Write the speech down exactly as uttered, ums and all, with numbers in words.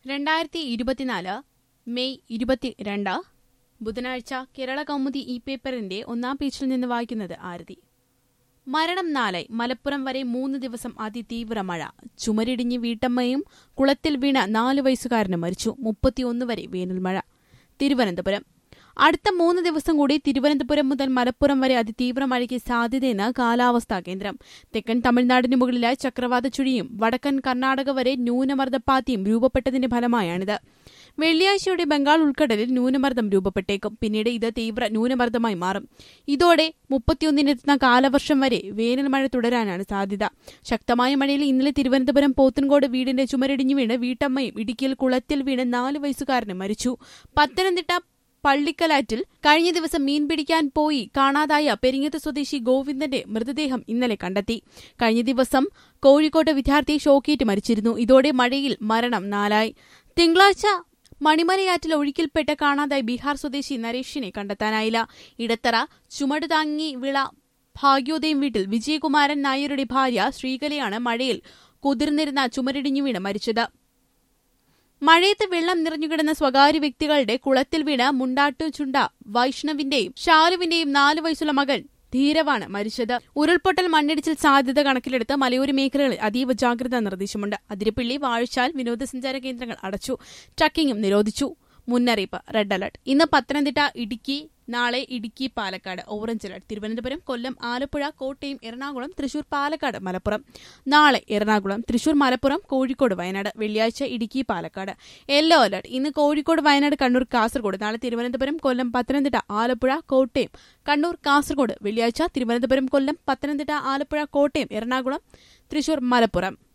രണ്ടായിരത്തി ഇരുപത്തിനാല് മെയ് ഇരുപത്തിരണ്ട് ബുധനാഴ്ച കേരള കൗമുദി ഈ പേപ്പറിന്റെ ഒന്നാം പേജിൽ നിന്ന് വായിക്കുന്നത് ആരതി. മരണം നാലായി. മലപ്പുറം വരെ മൂന്ന് ദിവസം അതിതീവ്ര മഴ. ചുമരിടിഞ്ഞ് വീട്ടമ്മയും കുളത്തിൽ വീണ നാലു വയസ്സുകാരനും മരിച്ചു. മുപ്പത്തിയൊന്ന് വരെ വേനൽമഴ. തിരുവനന്തപുരം. അടുത്ത മൂന്ന് ദിവസം കൂടി തിരുവനന്തപുരം മുതൽ മലപ്പുറം വരെ അതിതീവ്ര മഴയ്ക്ക് സാധ്യതയെന്ന് കാലാവസ്ഥാ കേന്ദ്രം. തെക്കൻ തമിഴ്നാടിന് മുകളിലായി ചക്രവാത ചുഴിയും വടക്കൻ കർണാടക വരെ ന്യൂനമർദ്ദപ്പാത്തിയും രൂപപ്പെട്ടതിന്റെ ഫലമായാണിത്. വെള്ളിയാഴ്ചയോടെ ബംഗാൾ ഉൾക്കടലിൽ ന്യൂനമർദ്ദം രൂപപ്പെട്ടേക്കും. പിന്നീട് ഇത് തീവ്ര ന്യൂനമർദ്ദമായി മാറും. ഇതോടെ മുപ്പത്തിയൊന്നിനെത്തുന്ന കാലവർഷം വരെ വേനൽമഴ തുടരാനാണ് സാധ്യത. ശക്തമായ മഴയിൽ ഇന്നലെ തിരുവനന്തപുരം പോത്തൻകോട് വീടിന്റെ ചുമരിടിഞ്ഞു വീണ് വീട്ടമ്മയും ഇടുക്കിയിൽ കുളത്തിൽ വീണ് നാലു വയസ്സുകാരനും മരിച്ചു. പത്തനംതിട്ട പള്ളിക്കലാറ്റിൽ കഴിഞ്ഞ ദിവസം മീൻ പിടിക്കാൻ പോയി കാണാതായ പെരിങ്ങത്ത് സ്വദേശി ഗോവിന്ദന്റെ മൃതദേഹം ഇന്നലെ കണ്ടെത്തി. കഴിഞ്ഞ ദിവസം കോഴിക്കോട്ട് വിദ്യാർത്ഥി ഷോക്കേറ്റ് മരിച്ചിരുന്നു. ഇതോടെ മഴയിൽ മരണം നാലായി. തിങ്കളാഴ്ച മണിമലയാറ്റിൽ ഒഴുക്കിൽപ്പെട്ട് കാണാതായി ബീഹാർ സ്വദേശി നരേഷിനെ കണ്ടെത്താനായില്ല. ഇടത്തറ ചുമടുതാങ്ങി വിള ഭാഗ്യോദയം വീട്ടിൽ വിജയകുമാരൻ നായരുടെ ഭാര്യ ശ്രീകലയാണ് മഴയിൽ കുതിർന്നിരുന്ന ചുമരിടിഞ്ഞു വീണ് മരിച്ചത്. മഴയത്ത് വെള്ളം നിറഞ്ഞുകിടന്ന സ്വകാര്യ വ്യക്തികളുടെ കുളത്തിൽ വീണ് മുണ്ടാട്ടുചുണ്ട വൈഷ്ണവിന്റെയും ഷാലുവിന്റെയും നാലു വയസ്സുള്ള മകൻ ധീരവാണ് മരിച്ചത്. ഉരുൾപൊട്ടൽ മണ്ണിടിച്ചിൽ സാധ്യത കണക്കിലെടുത്ത് മലയോര മേഖലകളിൽ അതീവ ജാഗ്രതാ നിർദ്ദേശമുണ്ട്. അതിരപ്പിള്ളി വാഴച്ചാൽ വിനോദസഞ്ചാര കേന്ദ്രങ്ങൾ അടച്ചു. ട്രക്കിംഗും നിരോധിച്ചു. മുന്നറിയിപ്പ് റെഡ് അലർട്ട്. ഇന്ന് പത്തനംതിട്ട, ഇടുക്കി, നാളെ ഇടുക്കി, പാലക്കാട് ഓറഞ്ച് അലർട്ട്. തിരുവനന്തപുരം, കൊല്ലം, ആലപ്പുഴ, കോട്ടയം, എറണാകുളം, തൃശൂർ, പാലക്കാട്, മലപ്പുറം. നാളെ എറണാകുളം, തൃശൂർ, മലപ്പുറം, കോഴിക്കോട്, വയനാട്. വെള്ളിയാഴ്ച ഇടുക്കി, പാലക്കാട്. Yellow alert. ഇന്ന് കോഴിക്കോട്, വയനാട്, കണ്ണൂർ, കാസർഗോഡ്. നാളെ തിരുവനന്തപുരം, കൊല്ലം, പത്തനംതിട്ട, ആലപ്പുഴ, കോട്ടയം, കണ്ണൂർ, കാസർഗോഡ്. വെള്ളിയാഴ്ച തിരുവനന്തപുരം, കൊല്ലം, പത്തനംതിട്ട, ആലപ്പുഴ, കോട്ടയം, എറണാകുളം, തൃശൂർ, മലപ്പുറം.